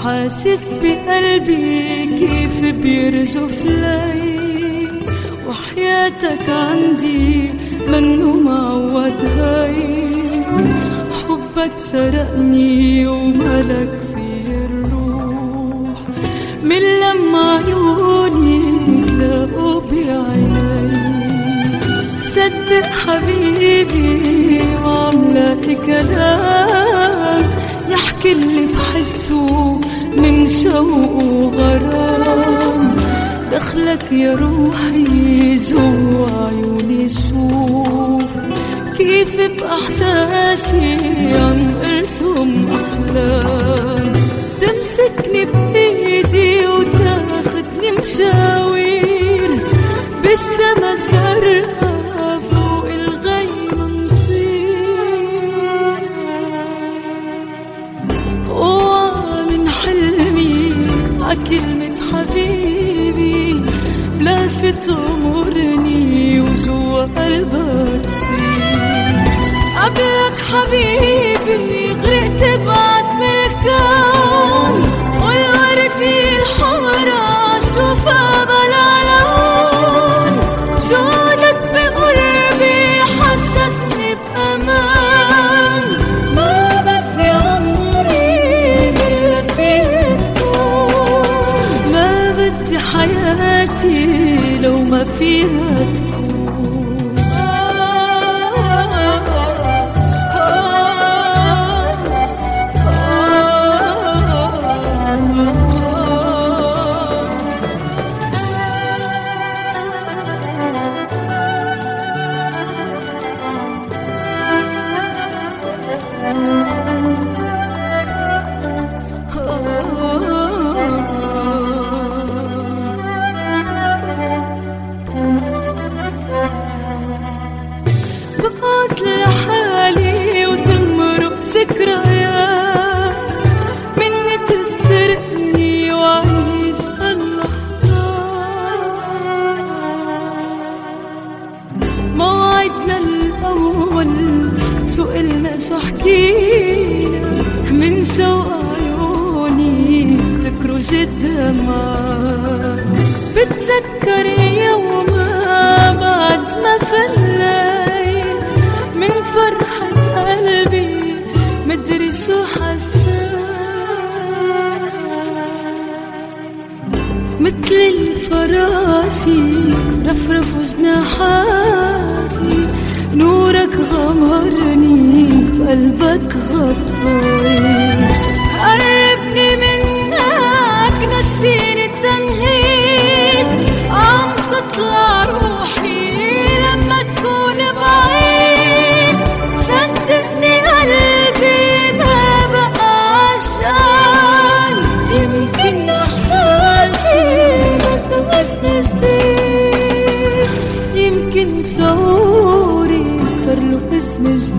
حاسس بقلبي كيف بيرجف لي، وحياتك عندي منو معود هيك. حبك سرقني وملك في الروح، من لما عيوني تلاقوا بعيني. صدق حبيبي وعملاتي كلام يحكي اللي بحسه من شوق وغرام. دخلك يا روحي جوا عيوني، شوف كيف بإحساسي عم ارسم أحلام. تمسكني بإيدي وتاخدني مشاوير بالسما الزرقاء، فوق الغيم نطير. ومن حلمي عكلمة حبيبي بلافت أمورني وجوا قلبك سير. قبلك حبيبي غرقت بعد الكون، والوردي الحمرا شوفها بلا لون. جودك بقلبي حسسني بأمان، ما بدي عمري إلا فيك تكون. ما بدي حياتي لو ما فيها تكون. بقعد لحالي وتمرق ذكريات مني تسرقني وعيش هاللحظات. موعدنا الأول شو قلنا شو حكينا، من شوق عيوني ذكروا جدا معك. بتذكر يومها بعد ما فليت من فرحة قلبي، مدري شو حسيت. مثل الفراشي رفرف جناحاتي، نورك غمرني بقلبك غطاني. قربني منك نسيني التنهيد، عم تطلع روحي لما تكون بعيد. صدقني قلبي ما بقى عشان، يمكن احساسي بده اسم جديد، يمكن شعوري صار له اسم جديد.